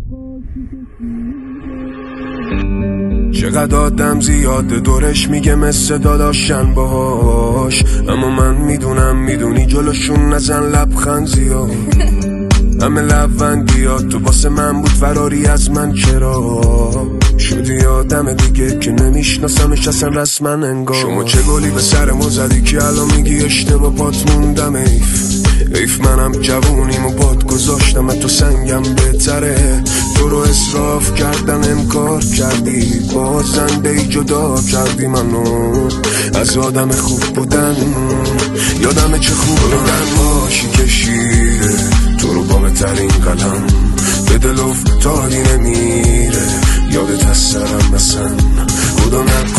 چقدر آدم زیاده دورش میگه مثل داداشن باهاش، اما من میدونم میدونی جلوشون نزن لبخند زیاد. همه لبندیات تو واسه من بود فراری از من، چرا شدی آدم دیگه که نمیشناسمش اصلا رسما انگار. شما چه گلی به سرمو زدی که الان میگی اشتباه پات موندم. ایف منم جوونیم و پات گذاشتم تو سنگم بهتره. تو رو اصراف کردم انکار کردی، بازنده ای جدا کردی منو از آدم خوب بودن. یادم چه خوب بودن باشی کشیده تو رو با بهترین قلم به دل افتادی نمیره. یادت از سرم مثلا خدا